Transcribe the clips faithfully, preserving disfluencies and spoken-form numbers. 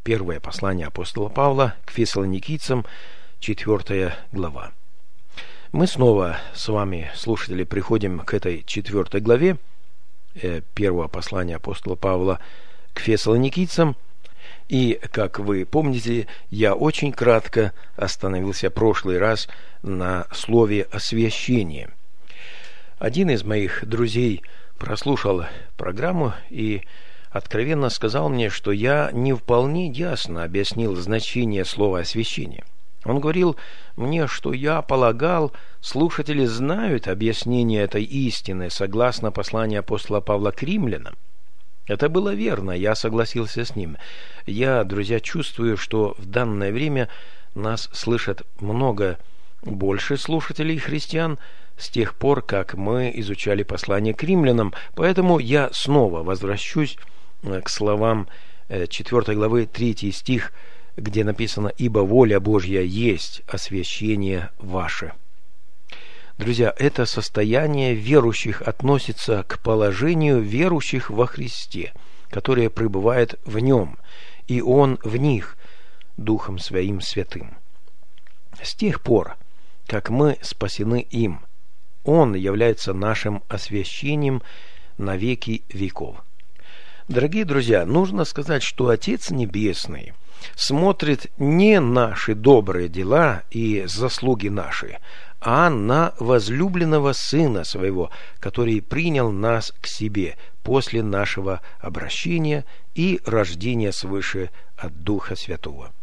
Первое послание апостола Павла к фессалоникийцам, четвертая глава. Мы снова с вами, слушатели, приходим к этой четвертой главе э, первого послания апостола Павла к фессалоникийцам. И, как вы помните, я очень кратко остановился в прошлый раз на слове «освящение». Один из моих друзей прослушал программу и откровенно сказал мне, что я не вполне ясно объяснил значение слова «освящение». Он говорил мне, что я полагал, слушатели знают объяснение этой истины согласно посланию апостола Павла к римлянам. Это было верно, я согласился с ним. Я, друзья, чувствую, что в данное время нас слышат много больше слушателей христиан с тех пор, как мы изучали послание к римлянам. Поэтому я снова возвращусь к словам четвёртой главы, третий стих, где написано: «Ибо воля Божья есть освящение ваше». Друзья, это состояние верующих относится к положению верующих во Христе, которые пребывают в Нем, и Он в них, Духом Своим Святым. С тех пор, как мы спасены им, Он является нашим освящением на веки веков. Дорогие друзья, нужно сказать, что Отец Небесный смотрит не наши добрые дела и заслуги наши, а на возлюбленного Сына Своего, который принял нас к себе после нашего обращения и рождения свыше от Духа Святого.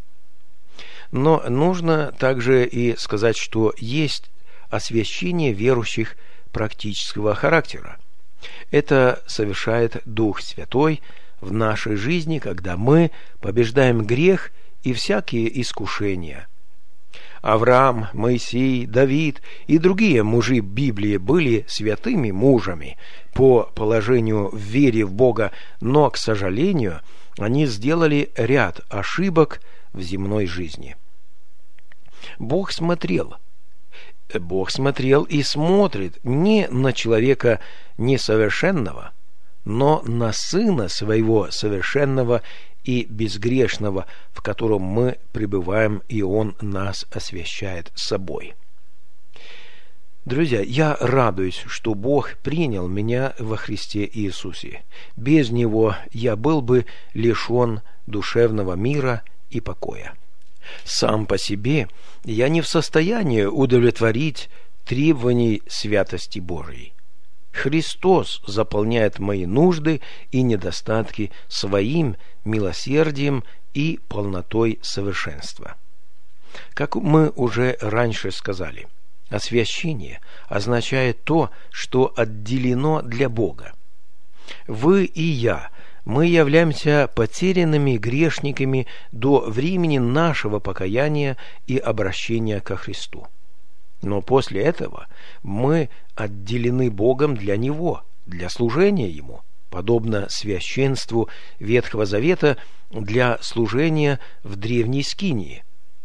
Но нужно также и сказать, что есть освящение верующих практического характера. Это совершает Дух Святой в нашей жизни, когда мы побеждаем грех и всякие искушения. Авраам, Моисей, Давид и другие мужи Библии были святыми мужами по положению в вере в Бога, но, к сожалению, они сделали ряд ошибок в земной жизни. Бог смотрел, Бог смотрел и смотрит не на человека несовершенного, но на Сына Своего совершенного и безгрешного, в котором мы пребываем, и Он нас освящает собой. Друзья, я радуюсь, что Бог принял меня во Христе Иисусе. Без Него я был бы лишен душевного мира и покоя. Сам по себе я не в состоянии удовлетворить требований святости Божией. Христос заполняет мои нужды и недостатки своим милосердием и полнотой совершенства. Как мы уже раньше сказали, освящение означает то, что отделено для Бога. Вы и я, мы являемся потерянными грешниками до времени нашего покаяния и обращения ко Христу. Но после этого мы отделены Богом для Него, для служения Ему, подобно священству Ветхого Завета для служения в древней скинии.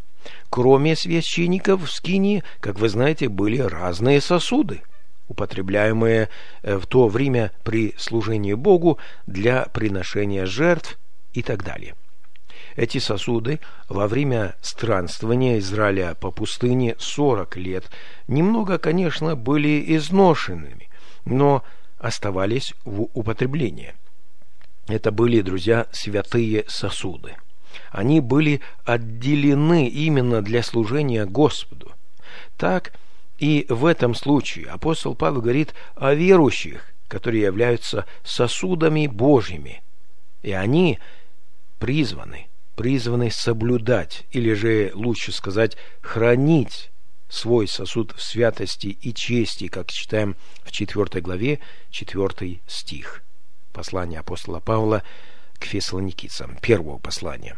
Кроме священников в скинии, как вы знаете, были разные сосуды, употребляемые в то время при служении Богу для приношения жертв и так далее. Эти сосуды во время странствования Израиля по пустыне сорок лет немного, конечно, были изношенными, но оставались в употреблении. Это были, друзья, святые сосуды. Они были отделены именно для служения Господу. Так и в этом случае апостол Павел говорит о верующих, которые являются сосудами Божьими, и они призваны призваны соблюдать, или же, лучше сказать, хранить свой сосуд в святости и чести, как читаем в четвёртой главе, четвёртый стих. Послание апостола Павла к фессалоникийцам, первого послания.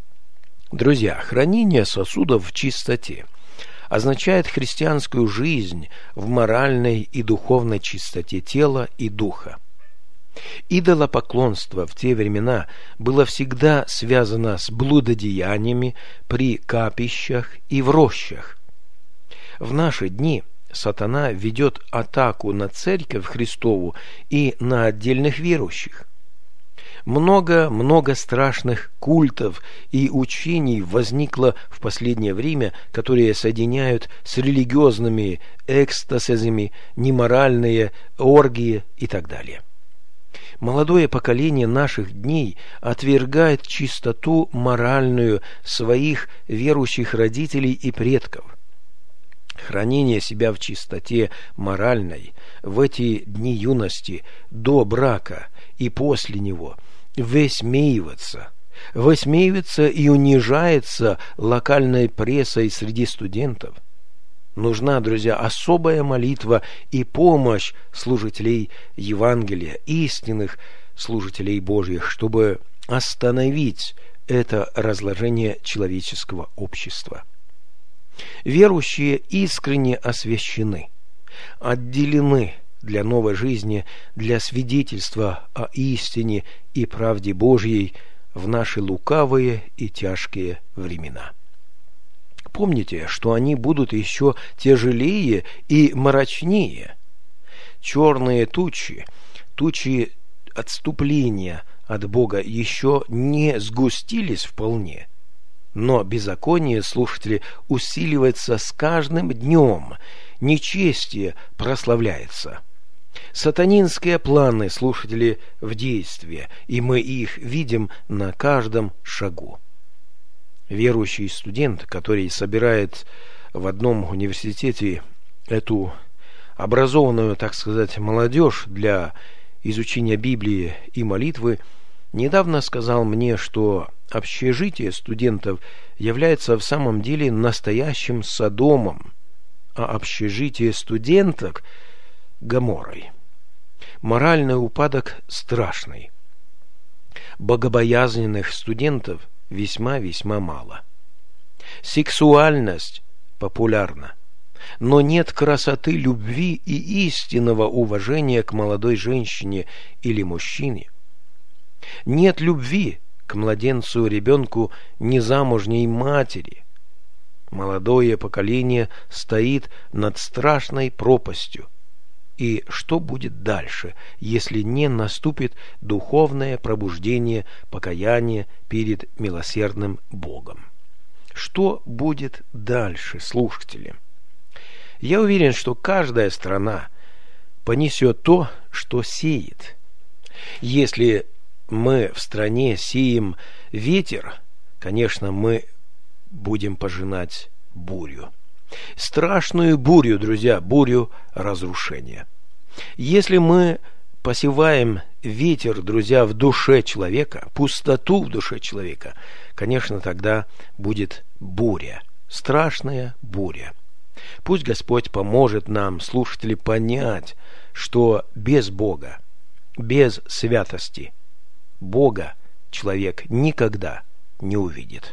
Друзья, хранение сосудов в чистоте означает христианскую жизнь в моральной и духовной чистоте тела и духа. Идолопоклонство в те времена было всегда связано с блудодеяниями при капищах и в рощах. В наши дни сатана ведет атаку на церковь Христову и на отдельных верующих. Много-много страшных культов и учений возникло в последнее время, которые соединяют с религиозными экстазами неморальные оргии и так далее. Молодое поколение наших дней отвергает чистоту моральную своих верующих родителей и предков. Хранение себя в чистоте моральной в эти дни юности, до брака и после него, высмеиваться, высмеивается и унижается локальной прессой среди студентов. Нужна, друзья, особая молитва и помощь служителей Евангелия, истинных служителей Божьих, чтобы остановить это разложение человеческого общества. Верующие искренне освящены, отделены для новой жизни, для свидетельства о истине и правде Божьей в наши лукавые и тяжкие времена. Помните, что они будут еще тяжелее и мрачнее. Черные тучи, тучи отступления от Бога еще не сгустились вполне, но беззаконие, слушатели, усиливается с каждым днем, нечестие прославляется. Сатанинские планы, слушатели, в действии, и мы их видим на каждом шагу. Верующий студент, который собирает в одном университете эту образованную, так сказать, молодежь для изучения Библии и молитвы, недавно сказал мне, что общежитие студентов является в самом деле настоящим Содомом, а общежитие студенток – Гоморрой. Моральный упадок страшный. Богобоязненных студентов весьма-весьма мало. Сексуальность популярна, но нет красоты, любви и истинного уважения к молодой женщине или мужчине. Нет любви к младенцу, ребенку, незамужней матери. Молодое поколение стоит над страшной пропастью. И что будет дальше, если не наступит духовное пробуждение, покаяние перед милосердным Богом? Что будет дальше, слушатели? Я уверен, что каждая страна понесет то, что сеет. Если мы в стране сеем ветер, конечно, мы будем пожинать бурю. Страшную бурю, друзья, бурю разрушения. Если мы посеваем ветер, друзья, в душе человека, пустоту в душе человека, конечно, тогда будет буря, страшная буря. Пусть Господь поможет нам, слушатели, понять, что без Бога, без святости Бога человек никогда не увидит.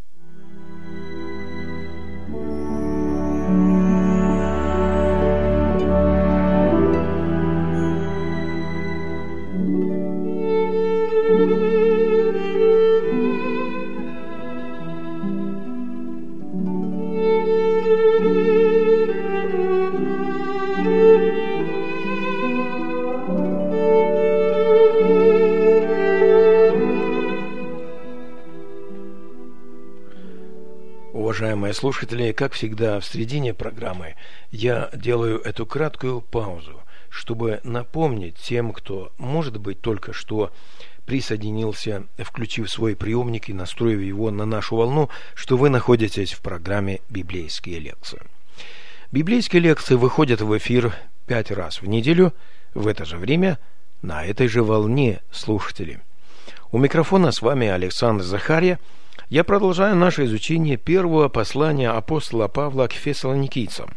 Уважаемые слушатели, как всегда в середине программы я делаю эту краткую паузу, чтобы напомнить тем, кто, может быть, только что присоединился, включив свой приемник и настроив его на нашу волну, что вы находитесь в программе «Библейские лекции». Библейские лекции выходят в эфир пять раз в неделю, в это же время, на этой же волне, слушатели. У микрофона с вами Александр Захарья. Я продолжаю наше изучение первого послания апостола Павла к фессалоникийцам.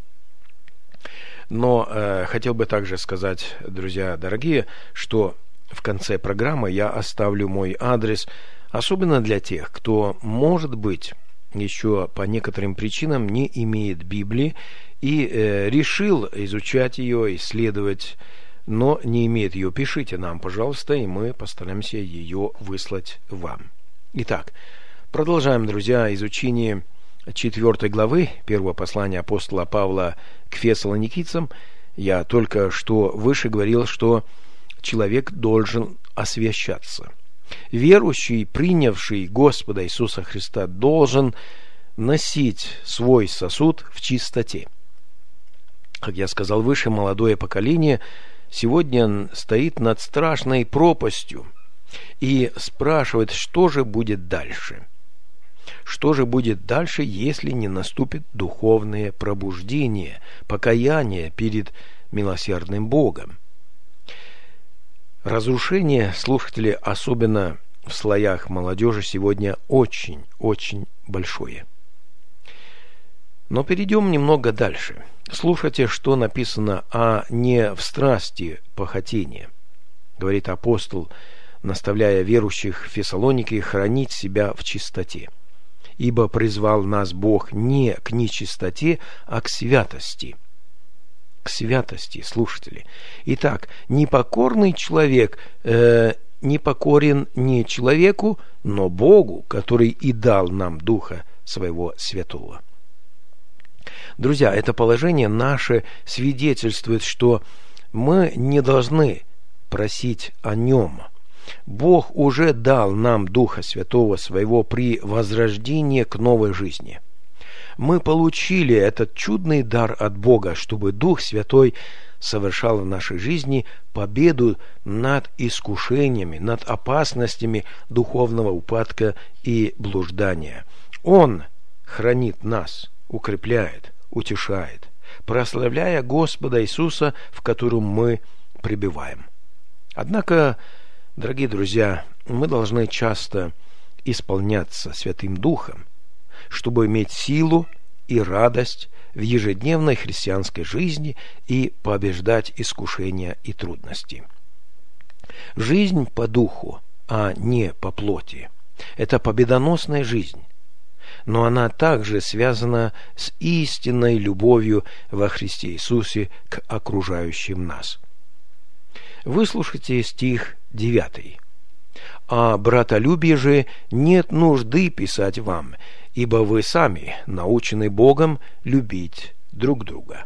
Но э, хотел бы также сказать, друзья дорогие, что в конце программы я оставлю мой адрес, особенно для тех, кто, может быть, еще по некоторым причинам не имеет Библии и э, решил изучать ее, исследовать, но не имеет ее. Пишите нам, пожалуйста, и мы постараемся ее выслать вам. Итак, продолжаем, друзья, изучение четвертой главы первого послания апостола Павла к фессалоникийцам. Я только что выше говорил, что человек должен освящаться. Верующий, принявший Господа Иисуса Христа, должен носить свой сосуд в чистоте. Как я сказал выше, молодое поколение сегодня стоит над страшной пропастью и спрашивает, что же будет дальше. Что же будет дальше, если не наступит духовное пробуждение, покаяние перед милосердным Богом? Разрушение, слушатели, особенно в слоях молодежи, сегодня очень-очень большое. Но перейдем немного дальше. Слушайте, что написано о не в страсти похотения. Говорит апостол, наставляя верующих в Фессалонике хранить себя в чистоте. Ибо призвал нас Бог не к нечистоте, а к святости. К святости, слушатели. Итак, непокорный человек э, не покорен не человеку, но Богу, который и дал нам Духа Своего Святого. Друзья, это положение наше свидетельствует, что мы не должны просить о нем. Бог уже дал нам Духа Святого Своего при возрождении к новой жизни. Мы получили этот чудный дар от Бога, чтобы Дух Святой совершал в нашей жизни победу над искушениями, над опасностями духовного упадка и блуждания. Он хранит нас, укрепляет, утешает, прославляя Господа Иисуса, в котором мы пребываем. Однако, дорогие друзья, мы должны часто исполняться Святым Духом, чтобы иметь силу и радость в ежедневной христианской жизни и побеждать искушения и трудности. Жизнь по духу, а не по плоти – это победоносная жизнь, но она также связана с истинной любовью во Христе Иисусе к окружающим нас. Выслушайте стих девятый. «О братолюбии же нет нужды писать вам, ибо вы сами научены Богом любить друг друга.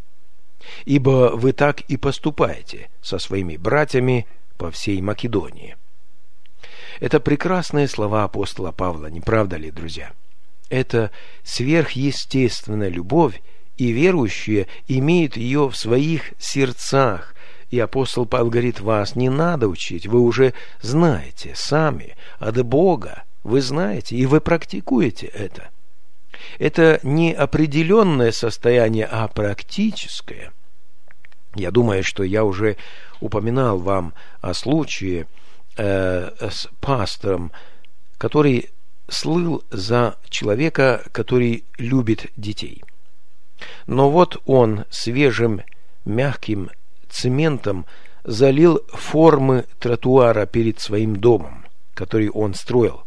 Ибо вы так и поступаете со своими братьями по всей Македонии». Это прекрасные слова апостола Павла, не правда ли, друзья? Это сверхъестественная любовь, и верующие имеют ее в своих сердцах. И апостол Павел говорит, вас не надо учить, вы уже знаете сами от Бога, вы знаете, и вы практикуете это. Это не определенное состояние, а практическое. Я думаю, что я уже упоминал вам о случае э, с пастором, который слыл за человека, который любит детей. Но вот он свежим, мягким цементом залил формы тротуара перед своим домом, который он строил.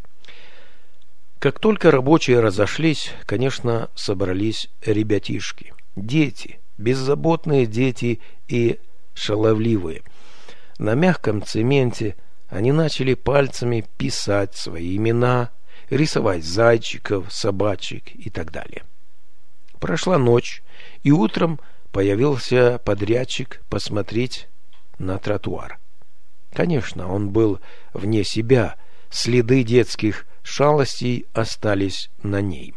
Как только рабочие разошлись, конечно, собрались ребятишки, дети, беззаботные дети и шаловливые. На мягком цементе они начали пальцами писать свои имена, рисовать зайчиков, собачек и так далее. Прошла ночь, и утром появился подрядчик посмотреть на тротуар. Конечно, он был вне себя, следы детских шалостей остались на ней.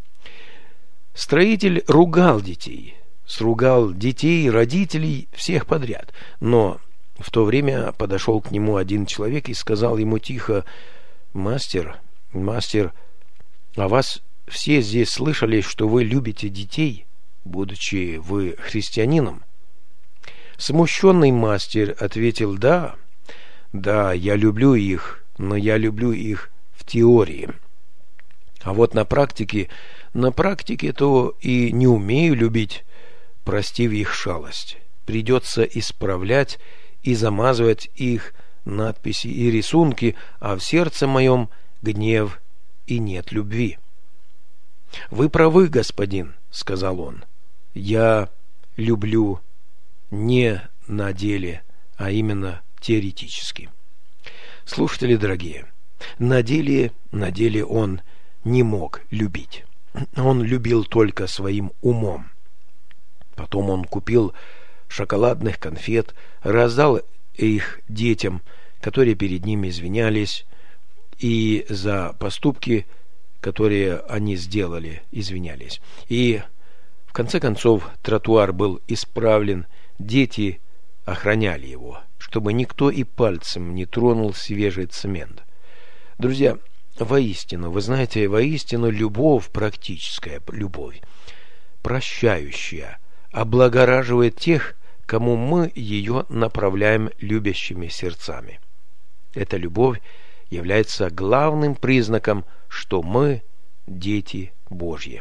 Строитель ругал детей, сругал детей, родителей, всех подряд, но в то время подошел к нему один человек и сказал ему тихо: «Мастер, мастер, а вас все здесь слышали, что вы любите детей, будучи вы христианином?» Смущенный мастер ответил: «Да, да, я люблю их, но я люблю их в теории. А вот на практике, на практике то и не умею любить, простив их шалость. Придется исправлять и замазывать их надписи и рисунки, а в сердце моем гнев и нет любви». «Вы правы, господин», — сказал он. «Я люблю не на деле, а именно теоретически». Слушатели дорогие, на деле, на деле он не мог любить. Он любил только своим умом. Потом он купил шоколадных конфет, раздал их детям, которые перед ними извинялись, и за поступки, которые они сделали, извинялись. И в конце концов тротуар был исправлен, дети охраняли его, чтобы никто и пальцем не тронул свежий цемент. Друзья, воистину, вы знаете, воистину любовь, практическая любовь, прощающая, облагораживает тех, кому мы ее направляем любящими сердцами. Эта любовь является главным признаком, что мы дети Божьи.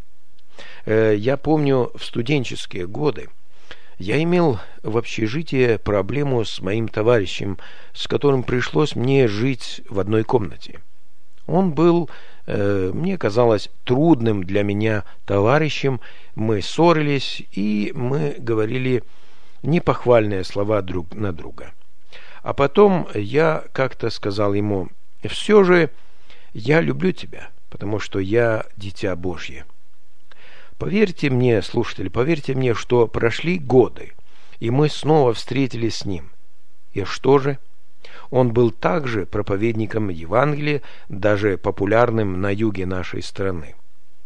Я помню, в студенческие годы я имел в общежитии проблему с моим товарищем, с которым пришлось мне жить в одной комнате. Он был, э, мне казалось, трудным для меня товарищем, мы ссорились, и мы говорили непохвальные слова друг на друга. А потом я как-то сказал ему: «Все же я люблю тебя, потому что я дитя Божье». Поверьте мне, слушатели, поверьте мне, что прошли годы, и мы снова встретились с ним. И что же? Он был также проповедником Евангелия, даже популярным на юге нашей страны.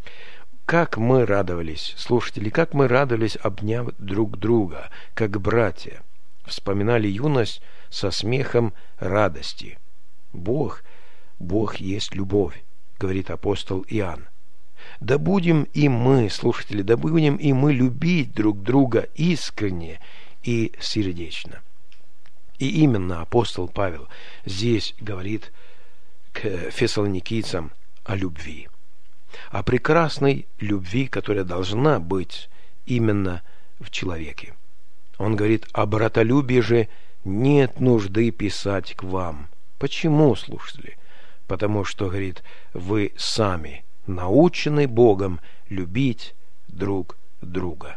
Как мы радовались, слушатели, как мы радовались, обняв друг друга, как братья. Вспоминали юность со смехом радости. Бог, Бог есть любовь, говорит апостол Иоанн. Да будем и мы, слушатели, да будем и мы любить друг друга искренне и сердечно. И именно апостол Павел здесь говорит к фессалоникийцам о любви, о прекрасной любви, которая должна быть именно в человеке. Он говорит: о братолюбии же нет нужды писать к вам. Почему, слушатели? Потому что, говорит, вы сами научены Богом любить друг друга.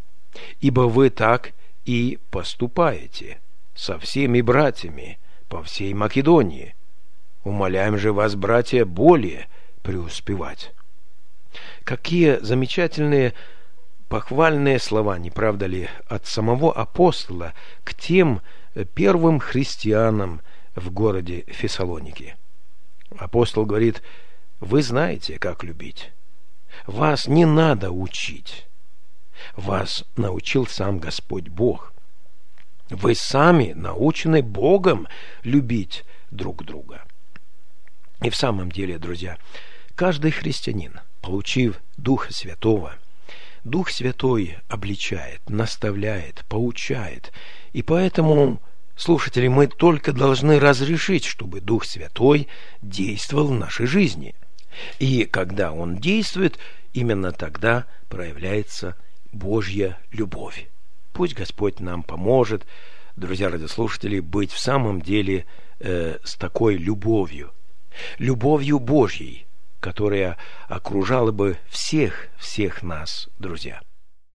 Ибо вы так и поступаете со всеми братьями по всей Македонии. Умоляем же вас, братья, более преуспевать. Какие замечательные похвальные слова, не правда ли, от самого апостола к тем первым христианам в городе Фессалоники. Апостол говорит: вы знаете, как любить. Вас не надо учить. Вас научил сам Господь Бог. Вы сами научены Богом любить друг друга. И в самом деле, друзья, каждый христианин, получив Духа Святого, Дух Святой обличает, наставляет, поучает. И поэтому, слушатели, мы только должны разрешить, чтобы Дух Святой действовал в нашей жизни. И когда Он действует, именно тогда проявляется Божья любовь. Пусть Господь нам поможет, друзья радиослушатели, быть в самом деле э, с такой любовью, любовью Божьей, которая окружала бы всех, всех нас, друзья.